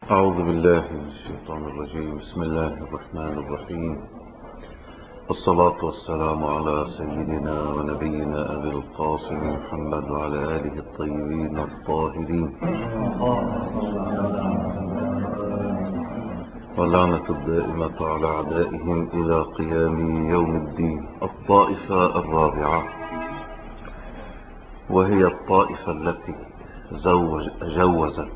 أعوذ بالله من الشيطان الرجيم. بسم الله الرحمن الرحيم، والصلاة والسلام على سيدنا ونبينا أبي القاسم محمد وعلى آله الطيبين الطاهرين، واللعنة الدائمة على أعدائهم إلى قيام يوم الدين. الطائفة الرابعة، وهي الطائفة التي جوزت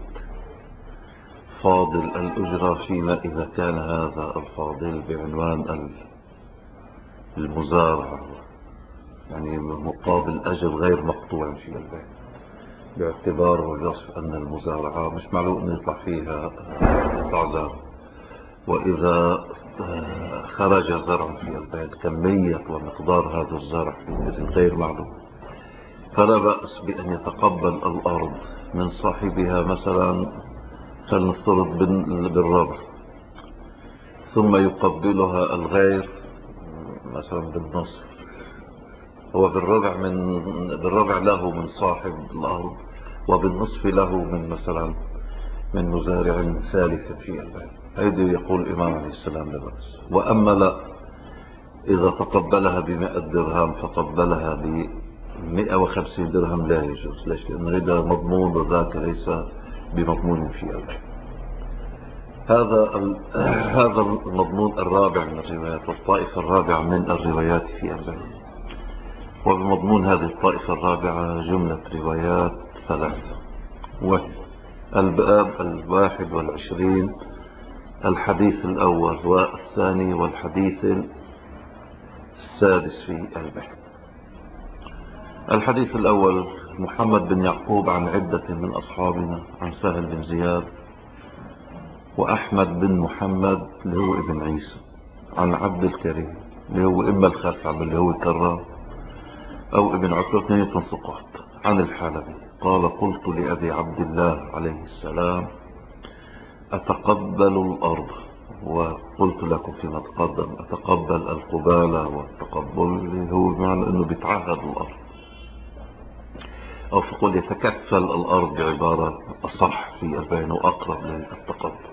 فاضل الأجرة فيما إذا كان هذا الفاضل بعنوان المزارعة، يعني مقابل أجر غير مقطوع في البيع، باعتبار وصف أن المزارعة مش معلوم أن يطلع فيها يطلع زرع، وإذا خرج زرع في البيت كمية ومقدار هذا الزرع إذن غير معلوم، فلا بأس بأن يتقبل الأرض من صاحبها مثلا فلنفترض بالربع، ثم يقبلها الغير مثلا بالنصف. هو بالربع له من صاحب الأرض، وبالنصف له من مثلا من مزارع ثالث في البيت. هيدي يقول الإمام عليه السلام لا بأس. وأما لا، إذا تقبلها ب100 درهم فقبلها ب150 درهم لا يجوز. ليش؟ لأن هذا مضمون وذاك ليس بمضمون في البيت. هذا المضمون الرابع من الروايات، والطائفة الرابعة من الروايات في البيت. وبمضمون هذه الطائفة الرابعة جملة روايات ثلاثة، وهي الباب 21، الحديث الأول والثاني، والحديث السادس في البيت. الحديث الأول: محمد بن يعقوب عن عدة من أصحابنا، عن سهل بن زياد وأحمد بن محمد اللي هو ابن عيسى، عن عبد الكريم اللي هو إما الخثعم اللي هو كرام، أو ابن عتبة، اثنين ثقات، عن الحلبي قال: قلت لأبي عبد الله عليه السلام: أتقبل الأرض؟ وقلت لكم فيما تقدم أتقبل القبالة، والتقبل اللي هو بمعنى أنه بيتعهد الأرض، أو فقل يتكفل الأرض بعبارة أصح في البين وأقرب للتقبل،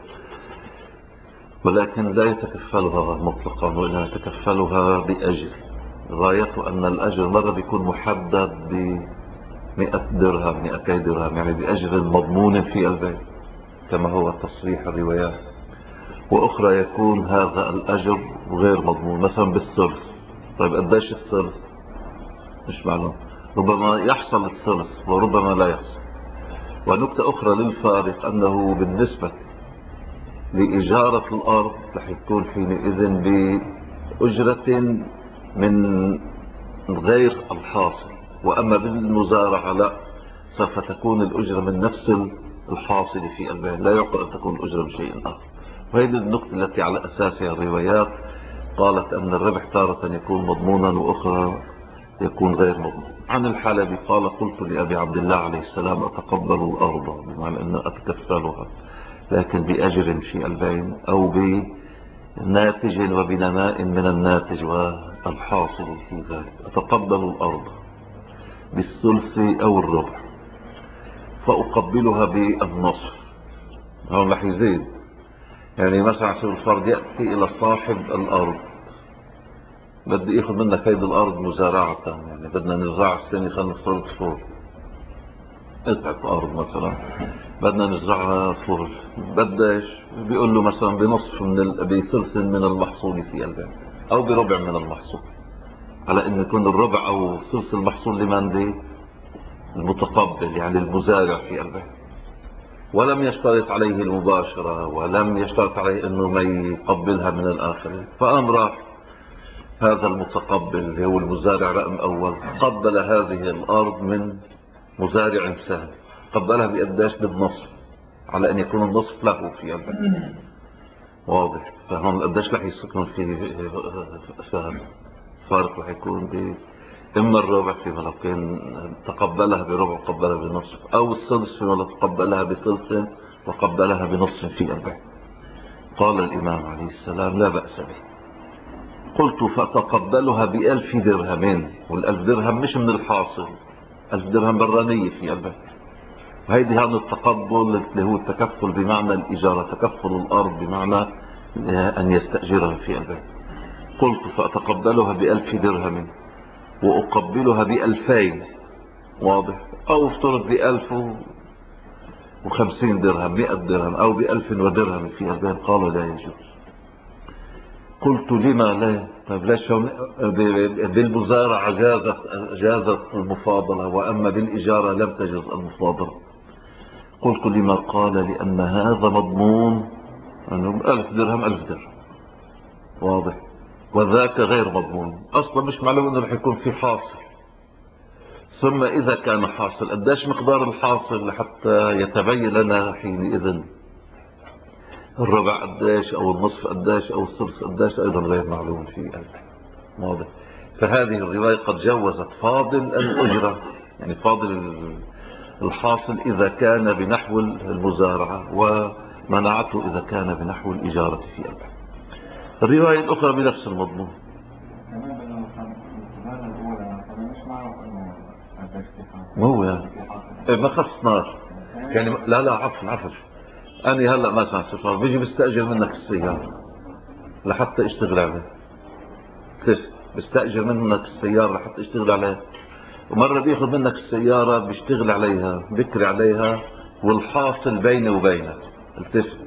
ولكن لا يتكفلها مطلقا، وإنما يتكفلها بأجر. غايته أن الأجر مرة بيكون محدد ب100 درهم 200 درهم، يعني بأجر مضمون في البيت كما هو تصريح الروايات. وأخرى يكون هذا الأجر غير مضمون، مثلا بالثلث. طيب قديش الثلث؟ مش معلوم، ربما يحصل الثلث وربما لا يحصل. ونكتة أخرى للفارق أنه بالنسبة لإجارة الأرض رح يكون حينئذ بأجرة من غير الحاصل، وأما بالمزارعة لا، سوف تكون الأجرة من نفس الحاصل في البيع، لا يعقل أن تكون الأجرة بشيء آخر. وهذه النقطة التي على أساسها الروايات قالت أن الربح تارة يكون مضمونا وأخرى يكون غير مضمون. عن الحلبي قال: قلت لأبي عبد الله عليه السلام: أتقبل الأرض؟ بمعنى أن أتكفلها لكن بأجر في البين، أو بناتج وبنماء من الناتج والحاصل في ذلك. أتقبل الأرض بالثلث أو الربع، فأقبلها بالنصف. هون رح يزيد، يعني مثلا على سبيل الفرض يأتي إلى صاحب الأرض: بدي اخذ منك هيدي الأرض مزارعة، يعني بدنا نزرع السنة، خلينا نفترض فول، قطعة أرض مثلا بدنا نزرعها فول، بديش؟ بيقول له مثلا بنصف بثلث من المحصول في البيت، أو بربع من المحصول، على أن يكون الربع أو ثلث المحصول لمن دي المتقبل، يعني المزارع في البيت. ولم يشترط عليه المباشرة، ولم يشترط عليه أنه ما يقبلها من الآخرين. فقام راح هذا المتقبل اللي هو المزارع رقم أول، قبل هذه الأرض من مزارع ثاني، قبلها بقداش؟ بالنصف، على أن يكون النصف له في البيت. واضح؟ فهم قداش رح يسكنون في فارق رح يكون إما الربع فيما لو كان تقبلها بربع وقبلها بنصف، أو الثلث فيما لو تقبلها بثلث وقبلها بنصف في البيت. قال الإمام عليه السلام: لا بأس به. قلت: فتقبلها ب1000 درهم، وال1000 درهم مش من الحاصل، 1000 درهم برانية في البيت. هيدي هذا التقبل اللي هو التكفل بمعنى الإجارة، تكفل الأرض بمعنى أن يستأجرها في البيت. قلت فأتقبلها ب1000 درهم وأقبلها ب2000، واضح، أو افترض ب1050 درهم، 100 درهم، أو ب1000 درهم في البيت. قال لا يجوز. قلت لما لا؟ طيب ليش بالمزارعة جازت المفاضلة وأما بالإجارة لم تجز المفاضلة؟ قلت لما؟ قال لأن هذا مضمون أنه 1000 درهم 1000 درهم، واضح، وذاك غير مضمون أصلا، مش معلوم أنه رح يكون في حاصل. ثم إذا كان حاصل قديش مقدار الحاصل لحتى يتبين لنا حينئذ الربع قديش أو النصف قديش أو الثلث قديش، أيضا غير معلوم في قلبه، واضح. فهذه الرواية قد جوزت فاضل الأجرة، يعني فاضل الحاصل إذا كان بنحو المزارعة، ومنعته إذا كان بنحو الإجارة في قلبه. الرواية الأخرى بنفس المضمون. هو يعني ما خصناش يعني، لا عفوا أنا هلأ ما سمعت، بيجي بستأجر منك السيارة لحتى اشتغل عليها، كيف بستأجر منك السيارة لحتى اشتغل عليها، ومرة بياخذ منك السيارة بيشتغل عليها بكري عليها، والحاصل بيني وبينك التفت،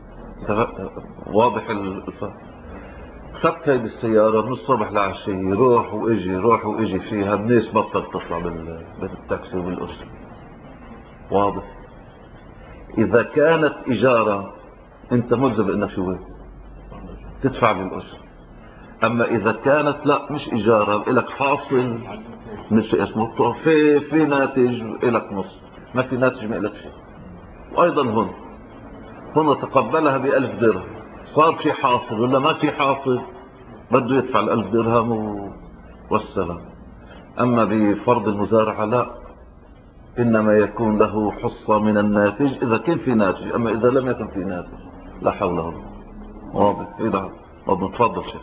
واضح الفرق. خدت هيدي السيارة من الصبح لعشية، روح وإجي فيها، الناس بطل تطلع بالتاكسي وبالأسر، واضح. إذا كانت إجارة أنت ملزم إنك شو تدفع بالأسر. أما إذا كانت لا مش إجارة، إلك حاصل مش اسمه في ناتج إلك نص، ما في ناتج ما إلك شيء. وأيضا هنا تقبلها ب1000 درهم، صار في حاصل ولا ما في حاصل، بده يدفع 1000 درهم والسلام. أما بفرض المزارعة لا، إنما يكون له حصة من الناتج إذا كان في ناتج، أما إذا لم يكن في ناتج لا حول ولا قوة. واضح. إذا تفضل شيء.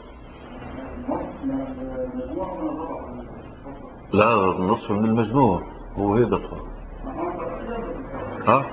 لا، النصف من المجموع هو هيدا طبعا. ها؟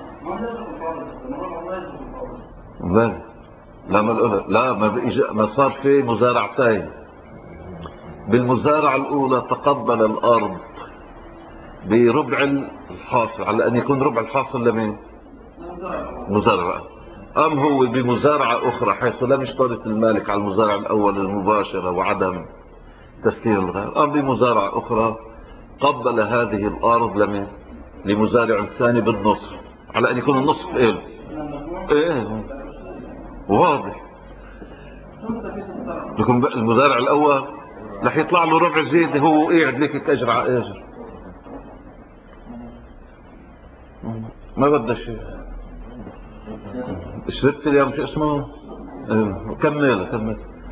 بل لا ما صار في مزارعتين. بالمزارعة الأولى تقبل الأرض بربع الحاصل، على أن يكون ربع الحاصل لمين؟ مزارعة. أم هو بمزارعة أخرى حيث لم يشترط المالك على المزارعة الأول المباشرة وعدم تسليم الغير، أم بمزارعة أخرى قبل هذه الأرض لمزارع ثاني بالنصف، على أن يكون النصف إيه واضح. لكن المزارع الأول رح يطلع له ربع زيادة، هو قاعد لك أجر على أجر، ما بدها شيء. شربت اليوم شو اسمه؟ كمل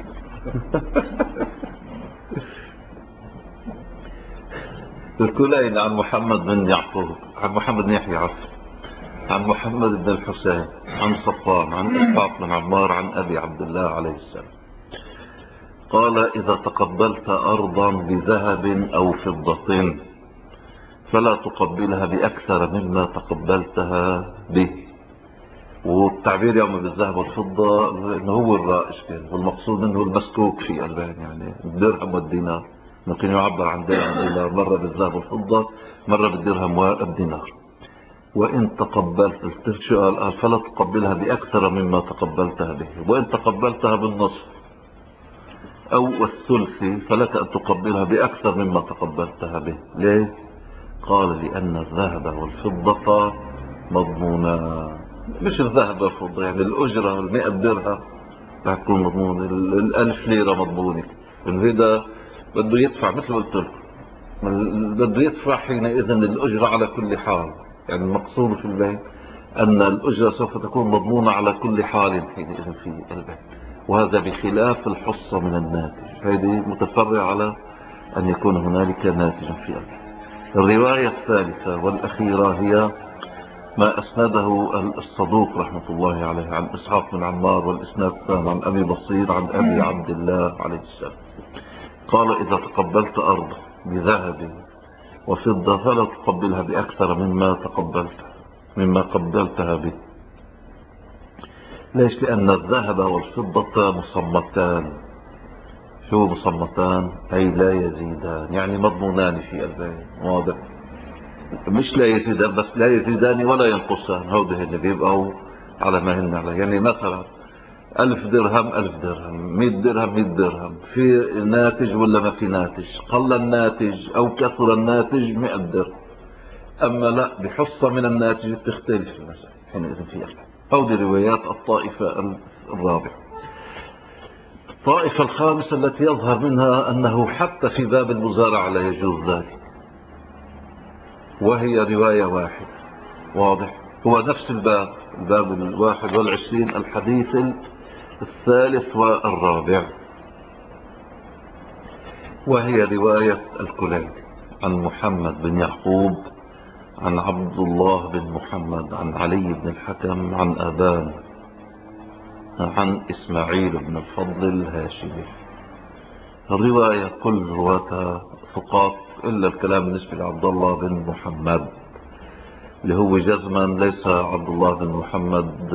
الكلين عن محمد بن يعقوب، عن محمد بن يحيى، عن محمد بن الحسين، عن صفوان، عن إسحاق بن عمار، عن أبي عبد الله عليه السلام قال: إذا تقبلت أرضا بذهب أو فضة فلا تقبلها بأكثر مما تقبلتها به. والتعبير يوم بالذهب والفضة إنه هو الرائج كان، والمقصود منه المسكوك في قلبين، يعني الدرهم والدينار. ممكن يعبر عن دينار مرة بالذهب والفضة، مرة بالدرهم والدينار. وإن تقبلت السؤال فلا تقبلها بأكثر مما تقبلتها به، وإن تقبلتها بالنصف أو الثلث فلك أن تقبلها بأكثر مما تقبلتها به. ليه؟ قال: لأن الذهب والفضة مضمونا. مش الذهب والفضة، يعني الأجرة 100 درهم رح تكون مضمونة، 1000 ليرة مضمونة. هذا بده يدفع مثل ما قلت لكم، بده يدفع حينئذ الأجرة على كل حال. يعني المقصود في البيت أن الأجرة سوف تكون مضمونة على كل حال حينئذ في البيت، وهذا بخلاف الحصة من الناتج، هذه متفرع على أن يكون هنالك ناتج في البيت. الرواية الثالثة والأخيرة هي ما أسنده الصدوق رحمة الله عليه عن إسحاق بن عمار، والإسناد الثاني عن أبي بصير عن أبي عبد الله عليه السلام قال: إذا تقبلت أرض بذهب وفضة فلا تقبلها بأكثر مما تقبلت مما قبلتها به. ليش؟ لأن الذهب والفضة مصمتان. شو مصمتان؟ أي لا يزيدان، يعني مضمونان في البيع. واضح؟ مش لا يزيدان بس، لا يزيدان ولا ينقصان. هودي اللي بيبقوا على ما هن على. يعني مثلا 1000 درهم 1000 درهم، 100 درهم 100 درهم، في ناتج ولا ما في ناتج؟ قل الناتج أو كثر الناتج 100 درهم. أما لا، بحصة من الناتج بتختلف المسألة حينئذ فيها. هودي روايات الطائفة الرابعة. الطائفة الخامسة التي يظهر منها أنه حتى في باب المزارعة لا يجوز ذلك، وهي رواية واحدة. واضح؟ هو نفس الباب، الباب 21 الحديث الثالث والرابع، وهي رواية الكليني عن محمد بن يعقوب عن عبد الله بن محمد عن علي بن الحكم عن أبان عن إسماعيل بن الفضل الهاشمي. الرواية كل رواتها ثقات إلا الكلام بالنسبة لعبد الله بن محمد، اللي هو جزما ليس عبد الله بن محمد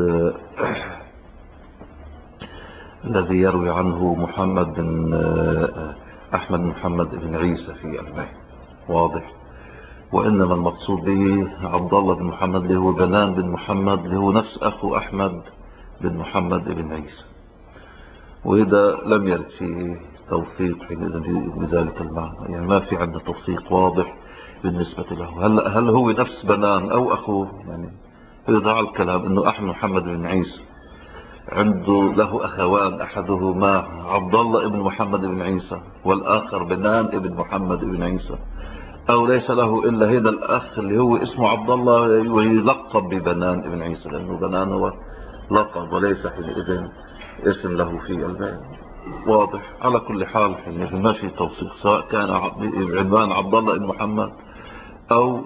الذي يروي عنه محمد بن أحمد بن محمد بن عيسى في البيت. واضح؟ وإنما المقصود به عبد الله بن محمد اللي هو بنان بن محمد، اللي هو نفس أخو أحمد بن محمد بن عيسى. وإذا لم يرد فيه توثيق حينئذ بذلك المعنى، يعني ما في عندنا توثيق واضح بالنسبة له. هل هو نفس بنان أو أخوه؟ يعني إذا على الكلام أنه أحمد محمد بن عيسى عنده له أخوان، أحدهما عبد الله بن محمد بن عيسى والآخر بنان بن محمد بن عيسى، أو ليس له إلا هذا الأخ اللي هو اسمه عبد الله ويلقب ببنان بن عيسى، لأنه بنان هو لقب وليس حينئذ اسم له في البيت. واضح؟ على كل حال حينئذ ما في توثيق، سواء كان بعنوان عبد الله بن محمد أو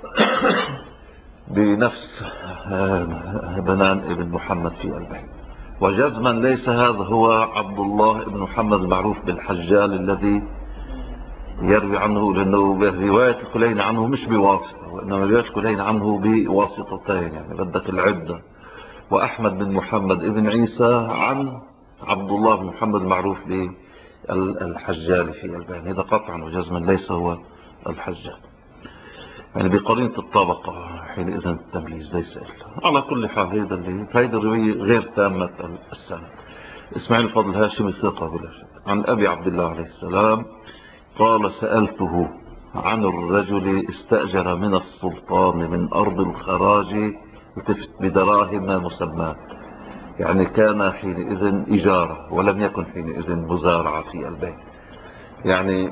بنفس بنان بن محمد في البيت. وجزما ليس هذا هو عبد الله بن محمد المعروف بالحجال الذي يروي عنه، لأنه رواية الكليني عنه مش بواسطة، وإنما رواية الكليني عنه بواسطتين، يعني بدك العدة. وأحمد بن محمد بن عيسى عن عبد الله بن محمد المعروف بالحجال في البيت. هذا قطعا وجزما ليس هو الحجال، يعني بقرينة الطبقة حينئذ التمييز ليس إلا. على كل حال هيدا الرواية غير تامة السند. إسماعيل الفضل الهاشمي ثقة بلا شك عن أبي عبد الله عليه السلام قال سألته عن الرجل استأجر من السلطان من أرض الخراج بدراهم مسمات، يعني كان حينئذ إجارة ولم يكن حينئذ مزارعة في البيت، يعني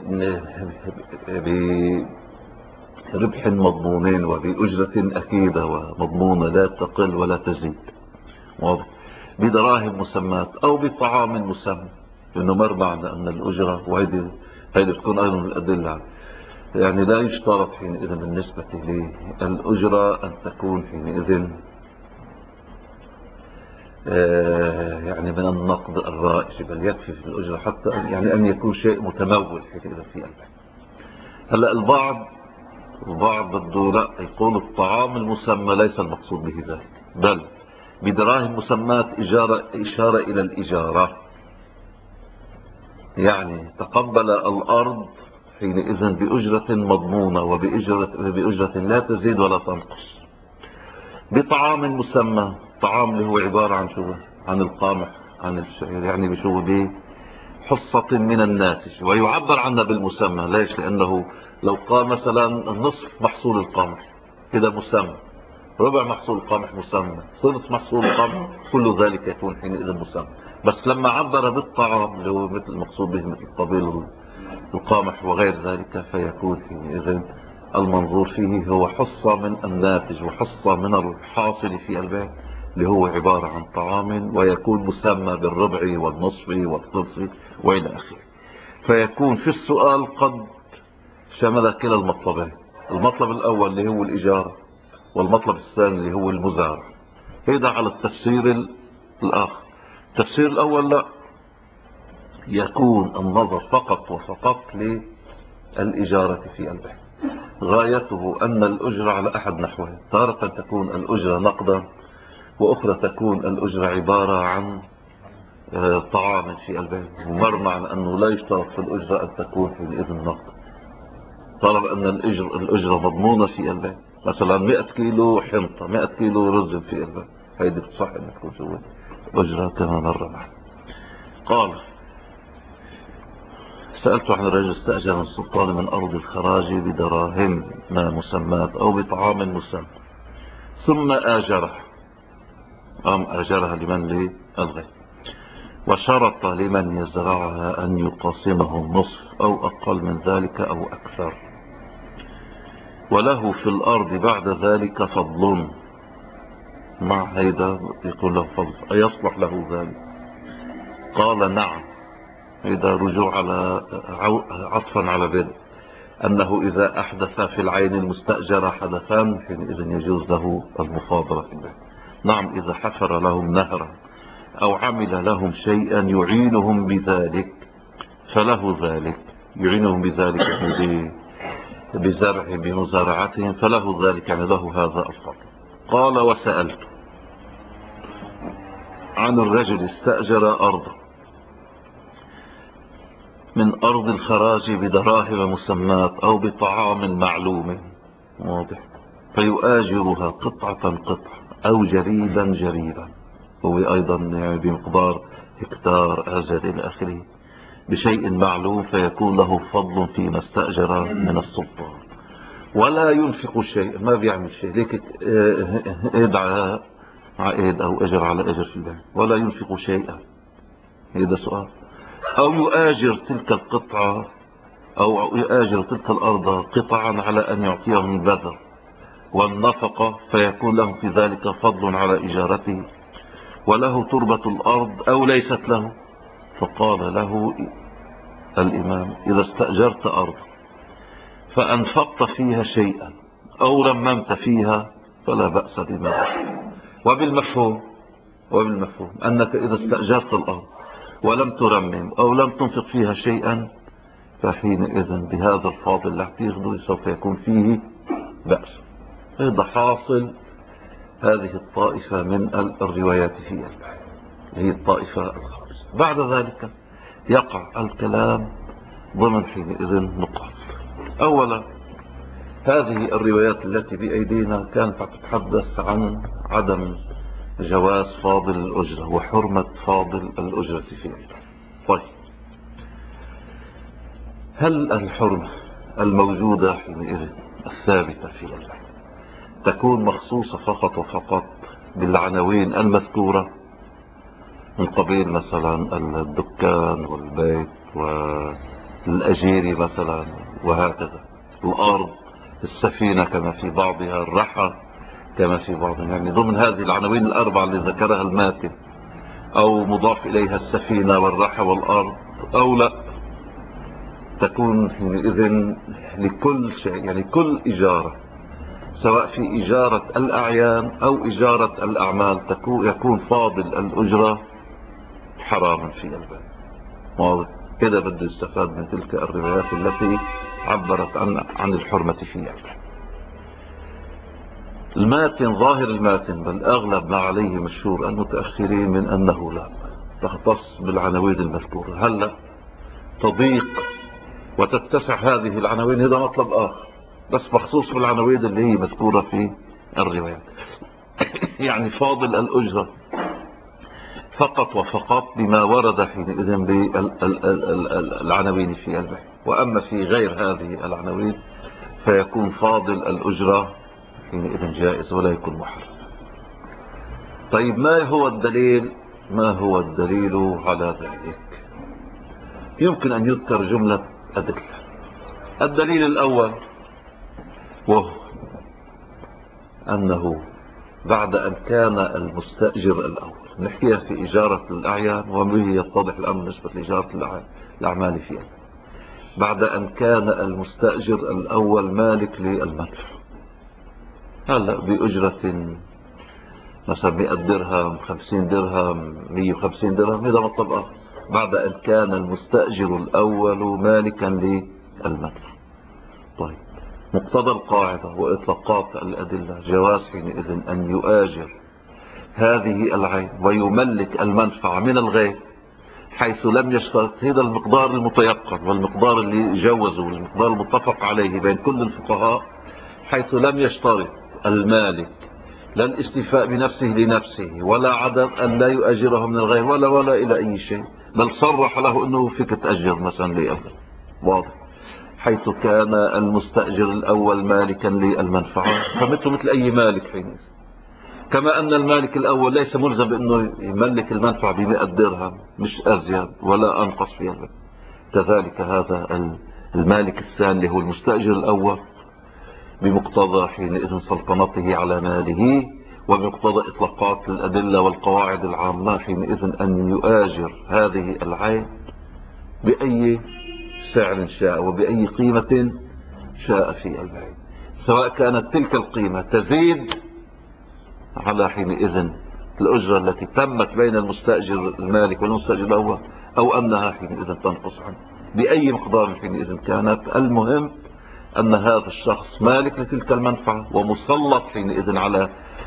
بربح مضمونين وبأجرة أكيدة ومضمونة لا تقل ولا تزيد. واضح؟ بدراهم مسمات أو بطعام مسمى، لأنه مر معنا أن الأجرة، وهذه تكون أيضا من الأدلة، يعني لا يشترط حينئذ بالنسبة للأجرة أن تكون حينئذ يعني من النقد الرائج، بل يكفي في الأجرة حتى يعني أن يكون شيء متمول حينئذ في البيت. هلأ البعض بده لا يقول الطعام المسمى ليس المقصود به ذلك، بل بدراهم مسمات إشارة إلى الإجارة، يعني تقبل الأرض حينئذ بأجرة مضمونة وبأجرة لا تزيد ولا تنقص. بطعام مسمى، طعام اللي هو عبارة عن شو؟ عن القمح، عن الشعير، يعني بشو؟ بحصة من الناتج، ويعبر عنها بالمسمى. ليش؟ لأنه لو قال مثلا نصف محصول القمح كده مسمى، ربع محصول القمح مسمى، ثلث محصول القمح، كل ذلك يكون حينئذ مسمى. بس لما عبر بالطعام اللي هو مثل المقصود به مثل طبيل القمح وغير ذلك، فيكون حينئذ المنظور فيه هو حصة من الناتج وحصة من الحاصل في البيت اللي هو عبارة عن طعام، ويكون مسمى بالربع والنصف والثلث وإلى آخره. فيكون في السؤال قد شمل كلا المطلبين، المطلب الأول اللي هو الإجارة، والمطلب الثاني اللي هو المزارع. هذا على التفسير الآخر. التفسير الأول لا، يكون النظر فقط وفقط للإجارة في البيت، غايته أن الأجرة على أحد نحوين، تارة تكون الأجرة نقدا، وأخرى تكون الأجرة عبارة عن طعام في البيت، ومرنا عن أنه لا يشترط في الأجرة أن تكون حينئذ نقد، طالما أن الأجرة مضمونة في البيت. مثلا 100 كيلو حنطة، 100 كيلو رز في البيت، هيدي بتصح أن تكون جوا أجرة كما مر معنا. قال: سألت عن رجل استأجر من السلطان من أرض الخراج بدراهم ما مسمات أو بطعام مسمى، ثم آجره، آجرها لمن؟ للغير، وشرط لمن يزرعها أن يقاسمه النصف أو أقل من ذلك أو أكثر، وله في الأرض بعد ذلك فضل. مع هيدا يكون له فضل، أيصلح له ذلك؟ قال: نعم. إذا رجوع على عطفا على بدء أنه إذا أحدث في العين المستأجرة حدثان حينئذ يجوز له المفاضلة في البيت. نعم، إذا حفر لهم نهرا أو عمل لهم شيئا يعينهم بذلك فله ذلك، يعينهم بذلك يعني بزرعهم بمزارعتهم، فله ذلك يعني له هذا الفضل. قال: وسألت عن الرجل استأجر أرضا من أرض الخراج بدراهم مسمات أو بطعام معلوم، واضح، فيؤاجرها قطعة قطعة أو جريبا جريبا، هو أيضا يعني بمقدار هكتار أجر إلى آخره، بشيء معلوم، فيكون له فضل فيما استأجر من السلطان، ولا ينفق شيء، ما بيعمل شيء، ليك ايد على ايد او اجر على اجر في البيت، ولا ينفق شيئا. هذا سؤال. او يؤاجر تلك القطعة او يؤاجر تلك الارض قطعا على ان يعطيهم البذر والنفقة، فيكون له في ذلك فضل على اجارته، وله تربة الارض او ليست له. فقال له الامام: اذا استأجرت ارض فأنفقت فيها شيئا أو رممت فيها فلا بأس بما. وبالمفهوم أنك إذا استأجرت الأرض ولم ترمم أو لم تنفق فيها شيئا فحينئذ بهذا الفاضل اللي هتاخده سوف يكون فيه بأس. هذا حاصل هذه الطائفة من الروايات فيها، هي الطائفة الخامسة. بعد ذلك يقع الكلام ضمن حينئذ نقاط. أولا، هذه الروايات التي بأيدينا كانت تتحدث عن عدم جواز فاضل الأجرة وحرمة فاضل الأجرة فيها. طيب، هل الحرمة الموجودة حينئذ الثابتة في الله تكون مخصوصة فقط وفقط بالعناوين المذكورة من قبيل مثلا الدكان والبيت والأجير مثلا وهكذا، الأرض، السفينة كما في بعضها، الرحى كما في بعضها، يعني ضمن هذه العناوين الأربعة اللي ذكرها الماتن، أو مضاف إليها السفينة والرحى والأرض، أو لا تكون حينئذ لكل شيء، يعني كل إجارة سواء في إجارة الأعيان أو إجارة الأعمال يكون فاضل الأجرة حراما في البيت. واضح كده؟ بده يستفاد من تلك الروايات التي عبرت عن الحرمة فيها. الماتن، ظاهر الماتن بل أغلب ما عليه مشهور المتأخرين من أنه لا تختص بالعناوين المذكورة. هلا تضيق وتتسع هذه العناوين، هذا مطلب آخر، بس مخصوص بالعناوين اللي هي مذكورة في الروايات. يعني فاضل الأجرة فقط وفقط بما ورد حينئذ بالعناوين في البيت، وأما في غير هذه العناوين فيكون فاضل الأجرة حينئذ جائز ولا يكون محرم. طيب، ما هو الدليل على ذلك؟ يمكن أن يذكر جملة أدلة. الدليل الأول وهو أنه بعد أن كان المستأجر الأول، نحكيها في إجارة الأعيان وبه يتضح الأمر نسبة لإجارة الأعمال فيها، بعد أن كان المستأجر الأول مالك للمدفع، هلأ بأجرة مثلا 100 درهم، 50 درهم، 150 درهم، هذا مطلب آخر. بعد أن كان المستأجر الأول مالكا للمدفع. طيب، مقتضى القاعدة وإطلاقات الأدلة جواز حينئذ أن يؤاجر هذه العين ويملك المنفعة من الغير، حيث لم يشترط. هذا المقدار المتيقن والمقدار اللي جوزه والمقدار المتفق عليه بين كل الفقهاء، حيث لم يشترط المالك لا الاستيفاء بنفسه لنفسه ولا عدم أن لا يؤجره من الغير ولا إلى أي شيء، بل صرح له أنه فيك تأجر مثلا لأجر. واضح. حيث كان المستأجر الأول مالكا للمنفعة فمثل أي مالك حينئذ، كما أن المالك الأول ليس ملزم بأنه يملك المنفعة ب100 درهم، مش أزيد ولا أنقص فيها. كذلك هذا المالك الثاني اللي هو المستأجر الأول بمقتضى حينئذ سلطنته على ماله وبمقتضى إطلاقات الأدلة والقواعد العامة حينئذ أن يؤاجر هذه العين بأي سعر شاء وبأي قيمة شاء في البيع، سواء كانت تلك القيمة تزيد على حينئذ الأجرة التي تمت بين المستأجر المالك والمستأجر الأول، أو أنها حينئذ تنقص عنه بأي مقدار حينئذ كانت. المهم أن هذا الشخص مالك لتلك المنفعة ومسلط حينئذ على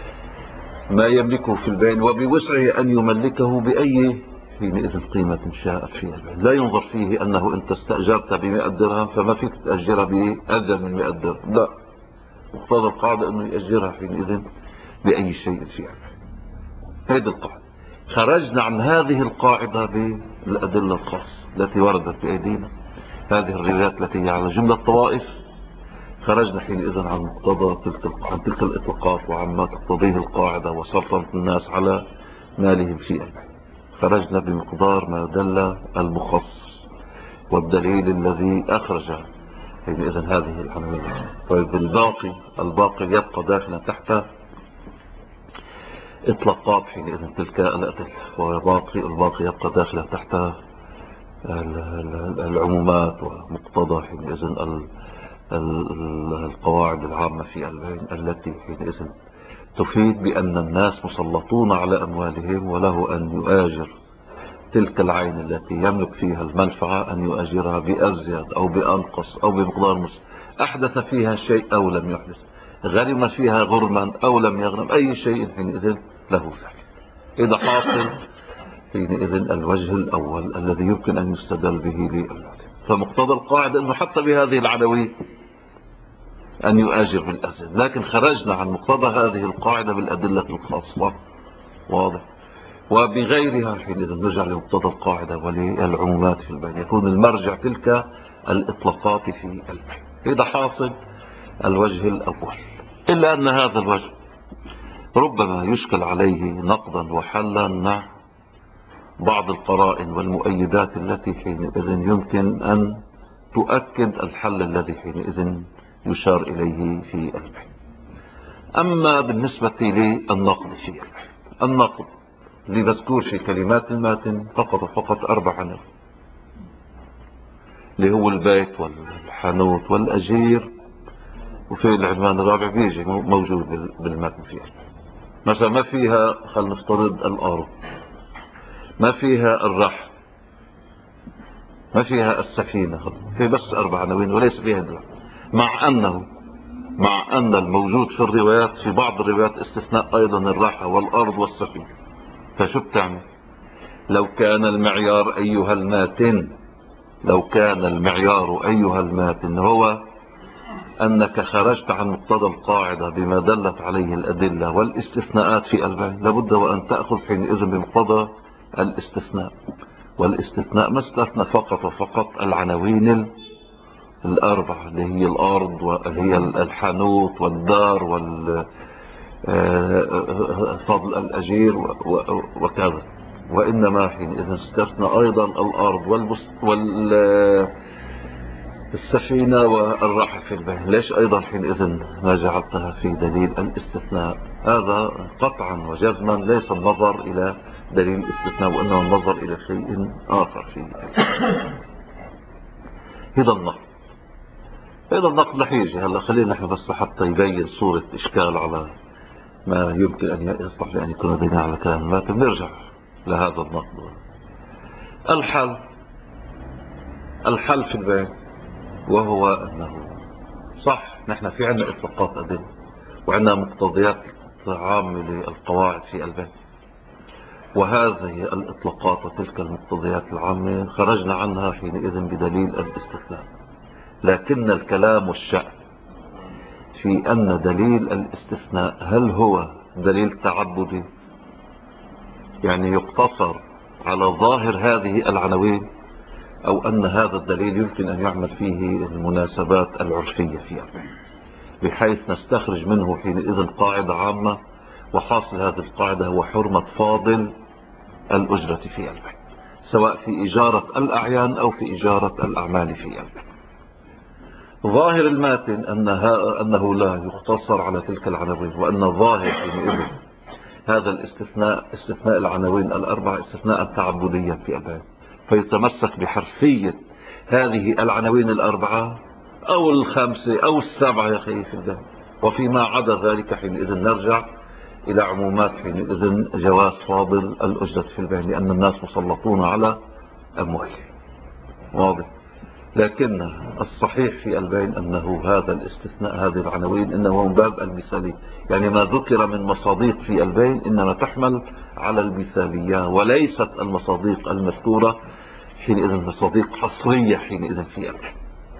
ما يملكه في البيع، وبوسعه أن يملكه بأي حينئذ قيمة شاء في البيع. لا ينظر فيه أنه أنت استأجرت ب100 درهم فما فيك تأجرها بأقل من 100 درهم، لا، مقتضى القاعدة أنه يأجرها حينئذ بأي شيء في البيع. هذه القاعدة. خرجنا عن هذه القاعدة بالأدلة الخاصة التي وردت بأيدينا، هذه الروايات التي هي على جملة طوائف. خرجنا حينئذ عن مقتضى تلك الإطلاقات وعما تقتضيه القاعدة وسلطنة الناس على مالهم في البيع. خرجنا بمقدار ما دل المخصص والدليل الذي أخرج حينئذ هذه العملية. طيب الباقي يبقى داخلا تحت إطلاقات حينئذ تلك الأدلة، والباقي يبقى داخلا تحت العمومات ومقتضى حينئذ القواعد العامة في البيع التي حينئذ تفيد بأن الناس مسلطون على أموالهم، وله أن يؤاجر تلك العين التي يملك فيها المنفعة أن يؤاجرها بأزيد أو بأنقص أو بمقدار أحدث فيها شيء أو لم يحدث، غرم فيها غرما أو لم يغرم، أي شيء حينئذ له ذلك. إذا حاصل حينئذ الوجه الأول الذي يمكن أن يستدل به للعلم. فمقتضى القاعدة أنه حتى بهذه العناوين أن يؤاجر بالأزيد، لكن خرجنا عن مقتضى هذه القاعدة بالأدلة الخاصة. واضح. وبغيرها حينئذ نرجع لمقتضى القاعدة وللعمومات في البيع، يكون المرجع تلك الإطلاقات في البيع. إذا حاصل الوجه الأول، إلا أن هذا الوجه ربما يشكل عليه نقضا وحلا مع بعض القرائن والمؤيدات التي حينئذ يمكن أن تؤكد الحل الذي حينئذ يشار إليه في البيع. أما بالنسبة للنقض في البيع، النقض لمذكور في كلمات الماتن فقط 4 عناوين، اللي هو البيت والحانوت والأجير، وفي العنوان الرابع بيجي موجود بالماتن فيه. مثلا ما فيها، خلينا نفترض الأرض، ما فيها الرحل، ما فيها السفينة، في بس 4 عناوين وليس فيها درهم، مع أن الموجود في الروايات في بعض الروايات استثناء أيضا الرحل والأرض والسفينة. فشو بتعمل؟ لو كان المعيار أيها الماتن هو أنك خرجت عن مقتضى القاعدة بما دلت عليه الأدلة والاستثناءات في البيع، لابد وأن تأخذ حينئذ بمقتضى الاستثناء. والاستثناء ما استثنى فقط وفقط العناوين 4 اللي هي الأرض واللي هي الحانوت والدار فضل الأجير وكذا، وإنما حينئذ استثنى أيضا الأرض والسفينة والرحل في البيع. ليش أيضا حينئذ ما جعلتها في دليل الاستثناء؟ هذا قطعا وجزما ليس النظر إلى دليل الاستثناء، وإنما النظر إلى شيء آخر فيه. هذا النقد رح يجي هلا. خلينا نحن بس حتى يبين صورة إشكال على ما يمكن أن يصلح لأن يكون بناء على كلام الماتن. نرجع لهذا النقد. الحل في البيع، وهو أنه صح، نحن في عنا إطلاقات أدلة وعنا مقتضيات عامة للقواعد في البيت، وهذه الإطلاقات وتلك المقتضيات العامة خرجنا عنها حينئذ بدليل الاستثناء. لكن الكلام والشأن في أن دليل الاستثناء هل هو دليل تعبدي، يعني يقتصر على ظاهر هذه العناوين، أو أن هذا الدليل يمكن أن يعمل فيه المناسبات العرفية فيها، بحيث نستخرج منه حينئذ قاعدة عامة، وحاصل هذه القاعدة هو حرمة فاضل الأجرة في البيت، سواء في إجارة الأعيان أو في إجارة الأعمال في البيت. ظاهر الماتن أنه لا يقتصر على تلك العناوين، وأن ظاهر حينئذ هذا الاستثناء، استثناء العناوين الأربعة، استثناء تعبديا في البيت، فيتمسك بحرفية هذه العناوين الأربعة أو الخمسة أو السبعة يا أخي في البيت، وفيما عدا ذلك حينئذ نرجع إلى عمومات حينئذ جواز فاضل الأجرة في البيت، لأن الناس مسلطون على أموالهم. واضح. لكن الصحيح في البين أنه هذا الاستثناء، هذه العناوين إنه من باب المثالي، يعني ما ذكر من مصاديق في البين إنما تحمل على المثالية، وليست المصاديق المذكورة حينئذ مصاديق حصرية حينئذ في البين،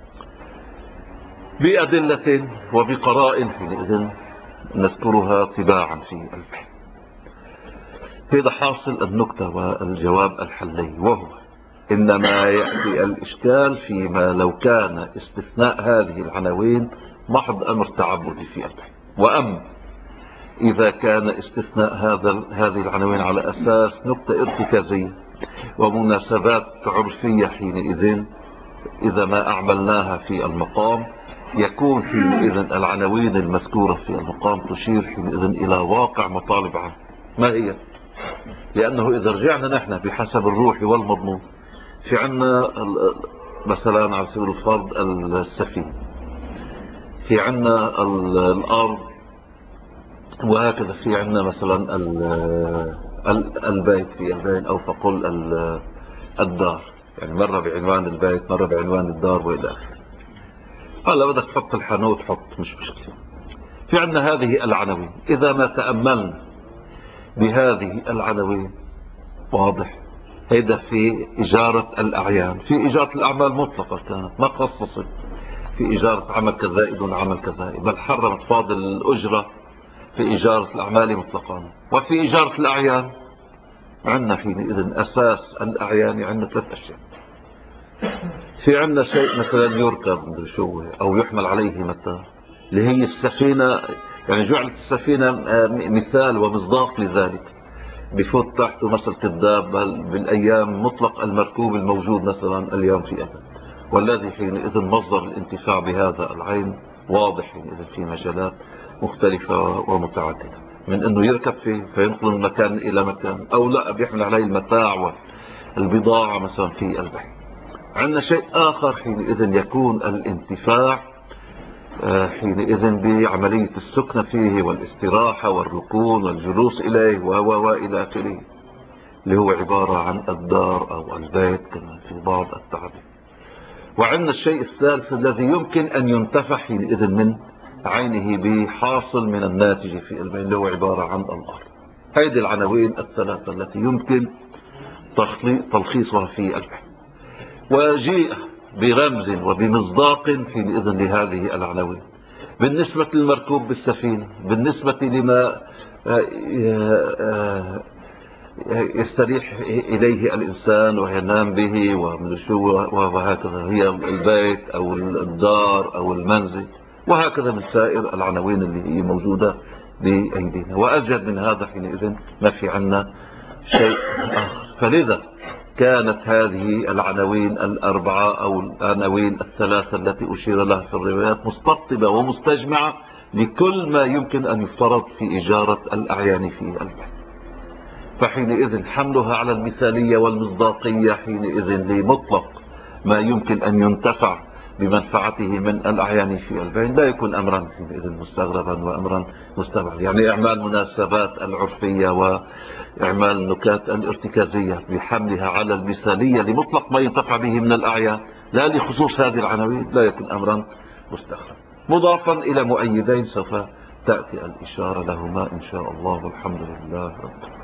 بأدلة وبقرائن حينئذ نذكرها تباعا في البين. هذا حاصل النكتة والجواب الحلي، وهو إنما يأتي الإشكال فيما لو كان استثناء هذه العناوين محض أمر تعبدي في البيت، وأما إذا كان استثناء هذه العناوين على أساس نكتة ارتكازية ومناسبات عرفية حينئذ إذا ما أعملناها في المقام، يكون حينئذ العناوين المذكورة في المقام تشير حينئذ إلى واقع مطالب عنه. ما هي؟ لأنه إذا رجعنا نحن بحسب الروح والمضمون، في عنا مثلا على سبيل الفرض السفينة، في عنا الأرض، وهكذا في عنا مثلا البيت في البين، أو فقل الدار، يعني مرة بعنوان البيت مرة بعنوان الدار وإلى آخره. هلا بدك تحط الحانوت حط، مش مشكلة. في عنا هذه العناوين، إذا ما تأملنا بهذه العناوين واضح هيدا في إجارة الأعيان، في إجارة الأعمال مطلقة كانت ما خصصت في إجارة عمل كزائد وعمل كزائد، بل حرمت فاضل الأجرة في إجارة الأعمال مطلقا. وفي إجارة الأعيان عندنا حينئذ أساس الأعيان عندنا ثلاث أشياء. في عندنا شيء مثلا يركب شو أو يحمل عليه متاع، اللي هي السفينة، يعني جعلت السفينة مثال ومصداق لذلك، بفوت تحته مثل كذاب بالأيام مطلق المركوب الموجود مثلا اليوم في أبد، والذي حينئذ مصدر الانتفاع بهذا العين واضح حينئذ في مجالات مختلفة ومتعددة، من أنه يركب فيه فينقل من مكان إلى مكان، أو لا بيحمل عليه المتاع والبضاعة مثلا في البحر. عندنا شيء آخر حينئذ يكون الانتفاع حينئذ بعملية السكن فيه والاستراحة والركون والجلوس إليه وإلى آخره، اللي هو عبارة عن الدار أو البيت كما في بعض التعبير. وعندنا الشيء الثالث الذي يمكن أن ينتفع حينئذ من عينه بحاصل من الناتج في البيت، اللي هو عبارة عن الأرض. هذه العناوين الثلاثة التي يمكن تلخيصها في البيت، وجيء برمز وبمصداق حينئذ لهذه العناوين. بالنسبة للمركوب بالسفينة، بالنسبة لما يستريح إليه الإنسان وينام به وهكذا، هي البيت أو الدار أو المنزل، وهكذا من سائر العناوين اللي هي موجودة بأيدينا. وأزيد من هذا حينئذ ما في عنا شيء آخر. فلذا كانت هذه العناوين الأربعة أو العناوين الثلاثة التي أشير لها في الروايات مستقطبة ومستجمعة لكل ما يمكن أن يفترض في إجارة الأعيان في البيت. فحينئذ حملها على المثالية والمصداقية حينئذ لمطلق ما يمكن أن ينتفع بمنفعته من الأعيان في البيت لا يكون أمرا حينئذ مستغربا وأمرا مستبعدا. يعني إعمال مناسبات العرفية وإعمال النكات الارتكازية بحملها على المثالية لمطلق ما ينتفع به من الأعيان لا لخصوص هذه العناوين لا يكون أمرا مستغربا. مضافا إلى مؤيدين سوف تأتي الإشارة لهما إن شاء الله. والحمد لله رب العالمين.